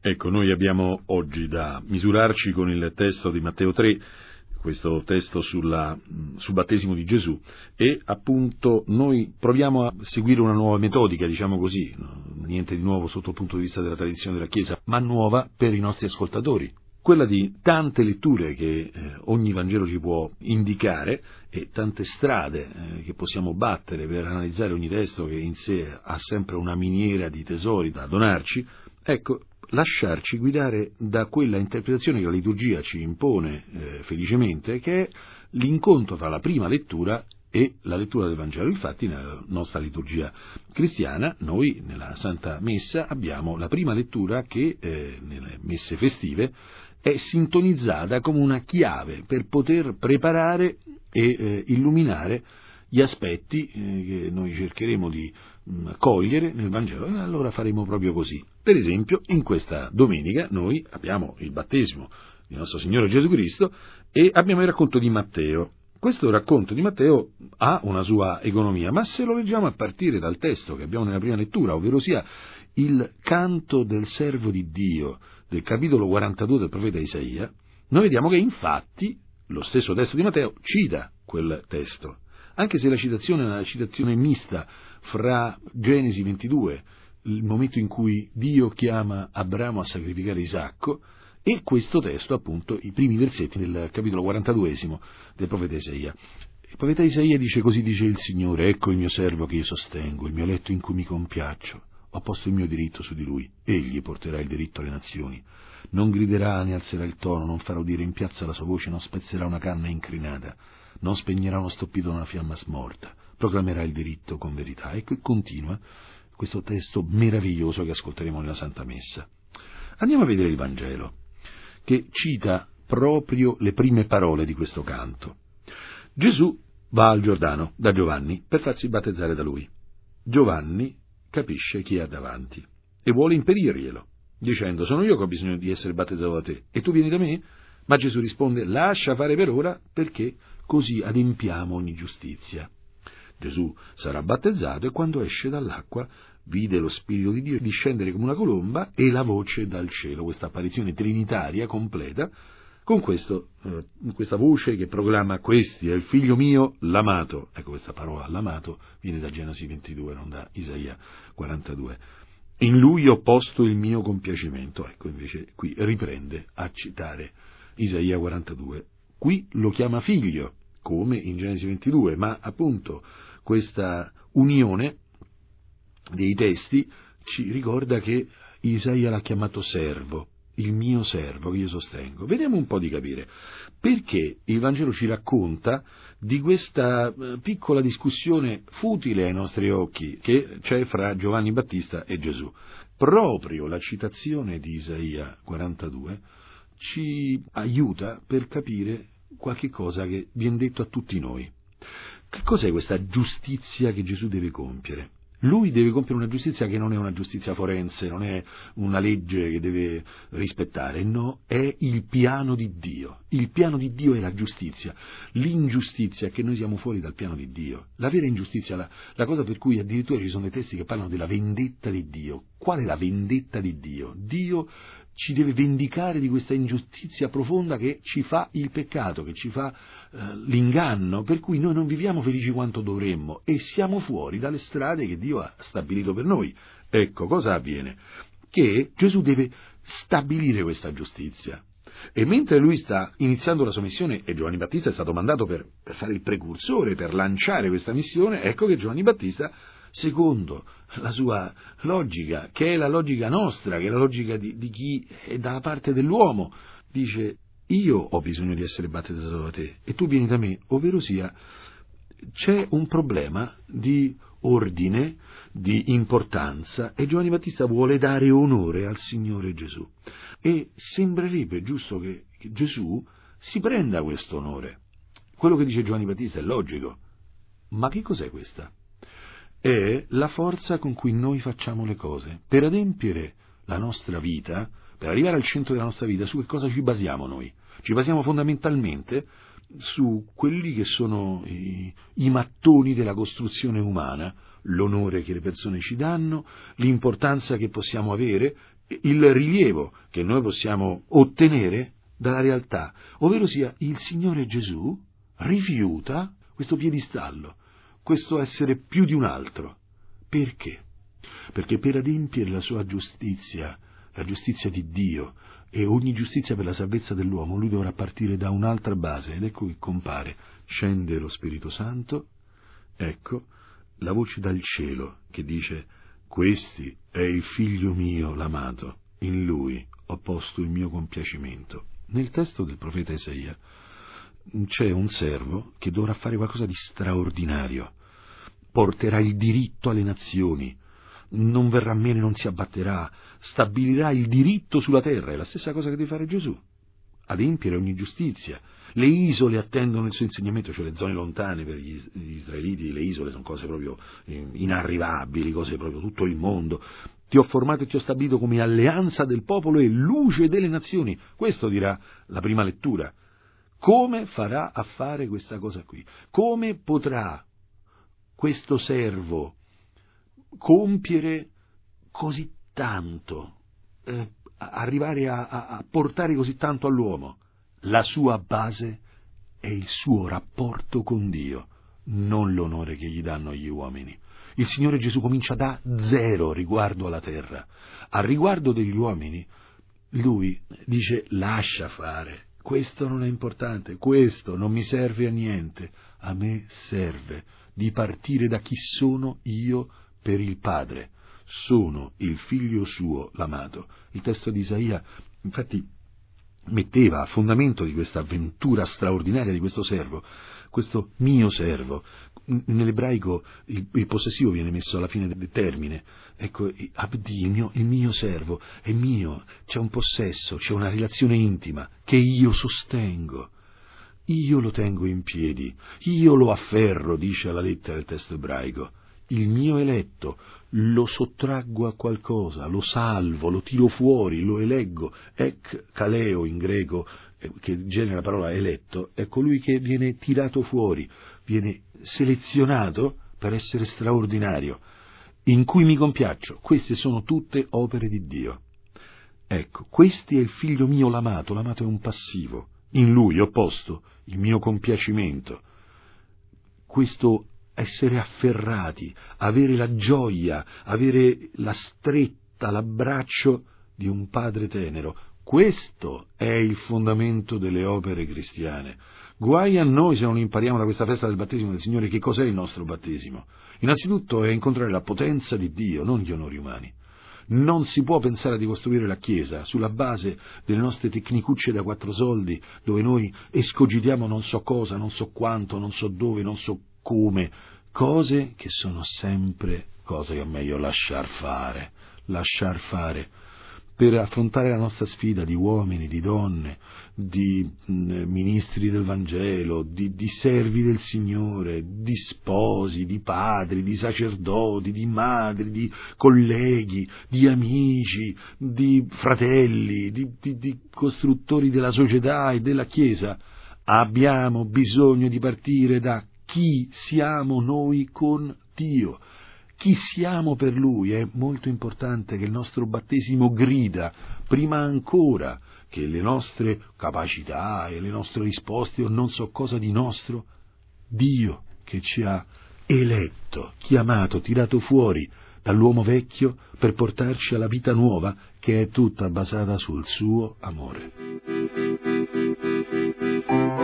Ecco, noi abbiamo oggi da misurarci con il testo di Matteo 3, questo testo sul battesimo di Gesù, e appunto noi proviamo a seguire una nuova metodica, diciamo così, niente di nuovo sotto il punto di vista della tradizione della Chiesa, ma nuova per i nostri ascoltatori. Quella di tante letture che ogni Vangelo ci può indicare e tante strade che possiamo battere per analizzare ogni testo che in sé ha sempre una miniera di tesori da donarci, ecco, lasciarci guidare da quella interpretazione che la liturgia ci impone felicemente, che è l'incontro tra la prima lettura e la lettura del Vangelo. Infatti nella nostra liturgia cristiana noi nella Santa Messa abbiamo la prima lettura che nelle messe festive è sintonizzata come una chiave per poter preparare e illuminare gli aspetti che noi cercheremo di cogliere nel Vangelo, e allora faremo proprio così. Per esempio, in questa domenica noi abbiamo il battesimo di nostro Signore Gesù Cristo e abbiamo il racconto di Matteo. Questo racconto di Matteo ha una sua economia, ma se lo leggiamo a partire dal testo che abbiamo nella prima lettura, ovvero sia il canto del servo di Dio del capitolo 42 del profeta Isaia, noi vediamo che infatti lo stesso testo di Matteo cita quel testo, anche se la citazione è una citazione mista fra Genesi 22, il momento in cui Dio chiama Abramo a sacrificare Isacco, e questo testo, appunto, i primi versetti del capitolo 42 del profeta Isaia. Il profeta Isaia dice: così dice il Signore, ecco il mio servo che io sostengo, il mio eletto in cui mi compiaccio. Ho posto il mio diritto su di lui, egli porterà il diritto alle nazioni. Non griderà né alzerà il tono, non farà udire in piazza la sua voce, non spezzerà una canna incrinata, non spegnerà uno stoppito da una fiamma smorta, proclamerà il diritto con verità. E qui continua questo testo meraviglioso che ascolteremo nella Santa Messa. Andiamo a vedere il Vangelo, che cita proprio le prime parole di questo canto. Gesù va al Giordano da Giovanni per farsi battezzare da lui. Giovanni capisce chi ha davanti e vuole impedirglielo, dicendo: sono io che ho bisogno di essere battezzato da te e tu vieni da me? Ma Gesù risponde: lascia fare per ora, perché così adempiamo ogni giustizia. Gesù sarà battezzato e quando esce dall'acqua vide lo Spirito di Dio discendere come una colomba e la voce dal cielo, questa apparizione trinitaria completa, con questa voce che proclama: questi è il figlio mio, l'amato. Ecco, questa parola l'amato viene da Genesi 22, non da Isaia 42. In lui ho posto il mio compiacimento. Ecco, invece qui riprende a citare Isaia 42. Qui lo chiama figlio, come in Genesi 22, ma appunto questa unione dei testi ci ricorda che Isaia l'ha chiamato servo, il mio servo che io sostengo. Vediamo un po' di capire perché il Vangelo ci racconta di questa piccola discussione futile ai nostri occhi che c'è fra Giovanni Battista e Gesù. Proprio la citazione di Isaia 42 ci aiuta per capire qualche cosa che viene detto a tutti noi. Che cos'è questa giustizia che Gesù deve compiere? Lui deve compiere una giustizia che non è una giustizia forense, non è una legge che deve rispettare, no, è il piano di Dio. Il piano di Dio è la giustizia. L'ingiustizia è che noi siamo fuori dal piano di Dio. La vera ingiustizia, la cosa per cui addirittura ci sono dei testi che parlano della vendetta di Dio. Qual è la vendetta di Dio? Dio ci deve vendicare di questa ingiustizia profonda che ci fa il peccato, che ci fa l'inganno, per cui noi non viviamo felici quanto dovremmo e siamo fuori dalle strade che Dio ha stabilito per noi. Ecco, cosa avviene? Che Gesù deve stabilire questa giustizia. E mentre lui sta iniziando la sua missione, e Giovanni Battista è stato mandato per fare il precursore, per lanciare questa missione, ecco che Giovanni Battista, secondo la sua logica, che è la logica nostra, che è la logica di chi è dalla parte dell'uomo, dice: io ho bisogno di essere battezzato da te e tu vieni da me, ovvero sia c'è un problema di ordine, di importanza, e Giovanni Battista vuole dare onore al Signore Gesù e sembrerebbe giusto che Gesù si prenda questo onore. Quello che dice Giovanni Battista è logico, ma che cos'è questa? È la forza con cui noi facciamo le cose. Per adempiere la nostra vita, per arrivare al centro della nostra vita, su che cosa ci basiamo noi? Ci basiamo fondamentalmente su quelli che sono i mattoni della costruzione umana, l'onore che le persone ci danno, l'importanza che possiamo avere il rilievo che noi possiamo ottenere dalla realtà, ovvero sia il Signore Gesù rifiuta questo piedistallo, questo essere più di un altro. Perché? Perché per adempiere la sua giustizia, la giustizia di Dio e ogni giustizia per la salvezza dell'uomo, lui dovrà partire da un'altra base, ed ecco che compare, scende lo Spirito Santo, ecco la voce dal cielo che dice: questi è il figlio mio l'amato, in lui ho posto il mio compiacimento. Nel testo del profeta Isaia c'è un servo che dovrà fare qualcosa di straordinario, porterà il diritto alle nazioni, non verrà meno, non si abbatterà, stabilirà il diritto sulla terra. È la stessa cosa che deve fare Gesù, adempiere ogni giustizia. Le isole attendono il suo insegnamento, cioè le zone lontane per gli israeliti, le isole sono cose proprio inarrivabili, cose proprio tutto il mondo. Ti ho formato e ti ho stabilito come alleanza del popolo e luce delle nazioni. Questo dirà la prima lettura. Come farà a fare questa cosa qui? Come potrà questo servo compiere così tanto, arrivare a portare così tanto all'uomo? La sua base è il suo rapporto con Dio, non l'onore che gli danno gli uomini. Il Signore Gesù comincia da zero riguardo alla terra. A riguardo degli uomini, lui dice: lascia fare, questo non è importante, questo non mi serve a niente, a me serve di partire da chi sono io per il Padre. Sono il figlio suo, l'amato. Il testo di Isaia, infatti, metteva a fondamento di questa avventura straordinaria di questo servo, questo mio servo. Nell'ebraico il possessivo viene messo alla fine del termine. Ecco, Abdi, il mio servo, è mio, c'è un possesso, c'è una relazione intima che io sostengo. Io lo tengo in piedi, io lo afferro, dice la lettera del testo ebraico. Il mio eletto lo sottraggo a qualcosa, lo salvo, lo tiro fuori, lo eleggo. Ek kaleo in greco, che genera la parola eletto, è colui che viene tirato fuori, viene selezionato per essere straordinario, in cui mi compiaccio. Queste sono tutte opere di Dio. Ecco, questo è il figlio mio l'amato è un passivo. In lui ho posto il mio compiacimento. Questo essere afferrati, avere la gioia, avere la stretta, l'abbraccio di un padre tenero. Questo è il fondamento delle opere cristiane. Guai a noi se non impariamo da questa festa del battesimo del Signore che cos'è il nostro battesimo. Innanzitutto è incontrare la potenza di Dio, non gli onori umani. Non si può pensare di costruire la Chiesa sulla base delle nostre tecnicucce da 4 soldi, dove noi escogitiamo non so cosa, non so quanto, non so dove, non so come, cose che sono sempre cose che è meglio lasciar fare, per affrontare la nostra sfida di uomini, di donne, di ministri del Vangelo, di servi del Signore, di sposi, di padri, di sacerdoti, di madri, di colleghi, di amici, di fratelli, di costruttori della società e della Chiesa. Abbiamo bisogno di partire da chi siamo noi con Dio, chi siamo per Lui. È molto importante che il nostro battesimo grida, prima ancora che le nostre capacità e le nostre risposte o non so cosa di nostro, Dio che ci ha eletto, chiamato, tirato fuori dall'uomo vecchio per portarci alla vita nuova che è tutta basata sul suo amore.